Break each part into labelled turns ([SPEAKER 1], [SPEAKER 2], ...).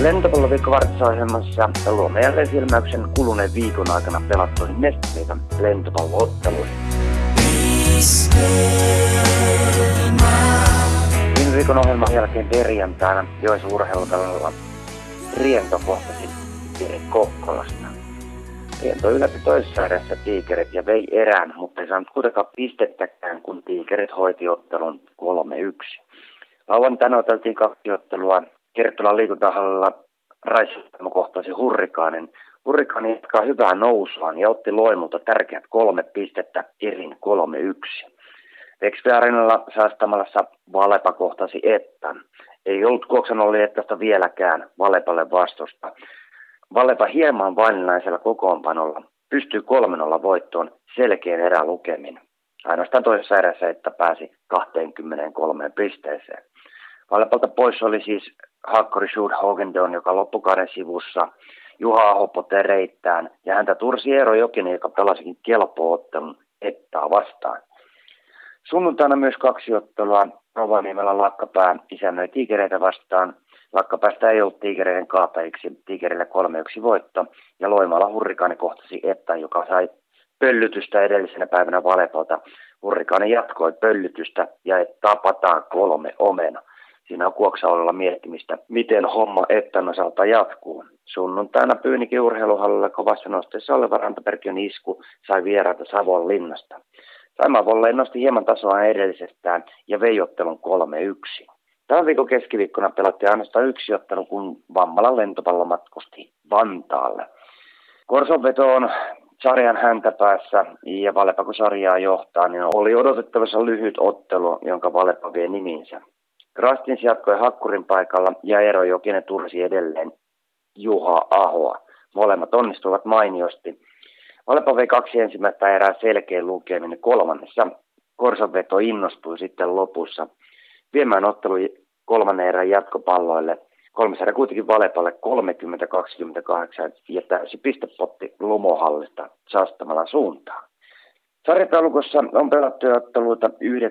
[SPEAKER 1] Lentopalloviikko Vartsa-ohjelmassa luomme jälleen silmäyksen kuluneen viikon aikana pelattuihin Mestiliigan lentopallo-otteluihin. Viime viikon ohjelman jälkeen perjantaina Joensuun urheilutalolla Riento kohtasi Tiikerit Kokkolasta. Riento yllätti toisessa erässä Tiikerit ja vei erään, mutta ei saanut kuitenkaan pistettäkään, kun Tiikerit hoiti ottelun 3-1. Lauantaina oteltiin 2 ottelua. Kerttulan liikuntahallilla Raisio kohtasi Hurrikaanin. Hurrikaani jatkaa hyvää nousuaan ja otti Loimulta tärkeät 3 pistettä erin 3-1. Veksby-areenalla Saastamalassa Valepa kohtasi Ettan. Ei ollut Kuoksan Ettasta vieläkään Valepalle vastusta. Valepa hieman vaillinaisella kokoonpanolla pystyy 3-0 voittoon selkeän erälukemin. Ainoastaan toisessa erässä Etta pääsi 23 pisteeseen. Valepalta pois oli siis Hakkari Schudhogendon, joka loppukauden sivussa, Juha Aho reittään ja häntä tursi Eero Jokinen, joka pelasikin kelpo-ottelun Ettaa vastaan. Sunnuntaina myös 2 ottelua. Rovaniemellä Lakkapää isännöi Tiikereitä vastaan. Lakkapäästä ei ollut Tiikereiden kaatajiksi. Tiikereille 3-1 voitto ja Loimaalla Hurrikaani kohtasi Ettan, joka sai pöllytystä edellisenä päivänä Valepalta. Hurrikaani jatkoi pöllytystä ja Ettaa pataa 3 omena. Siinä on Kuoksa-Ollolla miettimistä, miten homma Ettan osalta jatkuu. Sunnuntaina Pyynikin urheiluhallilla kovassa nosteessa oleva Rantaperkiön isku sai vieraita Savonlinnasta. Saimaa Volley nosti hieman tasoa edellisestään ja vei ottelun 3-1. Tämän viikon keskiviikkona pelattiin ainoastaan 1 ottelu, kun Vammalan lentopallo matkusti Vantaalle. Korson veto on sarjan häntäpäässä ja Valepa kun sarjaa johtaa, niin oli odotettavassa lyhyt ottelu, jonka Valepa vie niminsä. Krastins jatkoi Hakkurin paikalla ja Eero Jokinen tursi edelleen Juha Ahoa. Molemmat onnistuivat mainiosti. Valepa vei 2 ensimmäistä erää selkeän lukemin. 3. Korson veto innostui sitten lopussa viemään ottelu 3. erän jatkopalloille. 3. erä kuitenkin Valepalle 30-28 ja täysi pistepotti Lumohallista Sastamalan suuntaan. Sarjataulukossa on pelattuja otteluita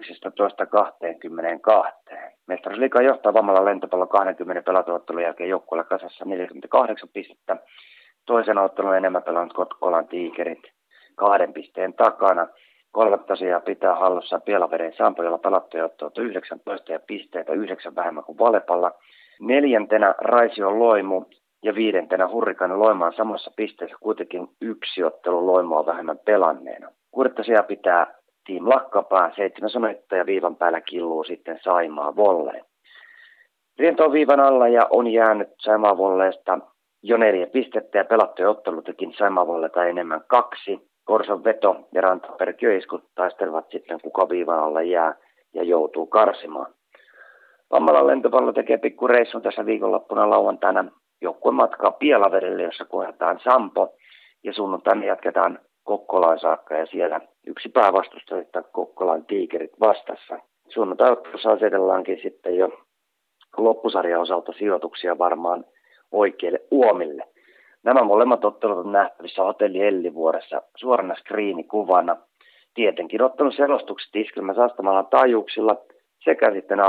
[SPEAKER 1] 19-22. Mestaruusliiga johtaa Vammalan lentopallo 20 pelatun ottelun jälkeen joukkueella kasassa 48 pistettä. Toisena ottelun enemmän pelannut Kokkolan Tiikerit 2 pisteen takana. 3. tosiaan pitää hallussa Pielaveren Sampo, jolla pelattuja otteluita 19 ja pisteitä 9 vähemmän kuin Valepalla. 4. Raision Loimu ja 5. Hurrikaani Loima on samassa pisteessä kuitenkin 1 ottelu Loimoa vähemmän pelanneena. 6. tosiaan pitää Team Lakkapää, 7 ja viivan päällä killuu sitten Saimaa Volley. Riento on viivan alla ja on jäänyt Saimaa Volleysta jo 4 pistettä ja pelattuja ottelutakin Saimaa Volleyta enemmän 2. Korson veto ja Rantaperkiön iskut taistelevat sitten kuka viivan alla jää ja joutuu karsimaan. Vammalan lentopallo tekee pikkureissun tässä viikonloppuna lauantaina joukkueen matkaa Pielaverille, jossa kohdataan Sampo ja sunnuntaina jatketaan Kokkolaan saakka ja siellä yksi päävastustaja Kokkolan Tiikerit vastassa. Sunnuntai-ottelussa asetellaankin sitten jo loppusarjan osalta sijoituksia varmaan oikeille uomille. Nämä molemmat ottelut on nähtävissä Hotelli Ellivuoressa suorana screenikuvana. Tietenkin ottelun selostukset Iskelmä Sastamalan taajuuksilla sekä sitten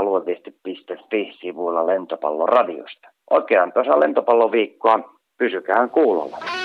[SPEAKER 1] alueviesti.fi sivuilla lentopallon radiosta. Oikean tasan lentopalloviikkoa, pysykään kuulolla.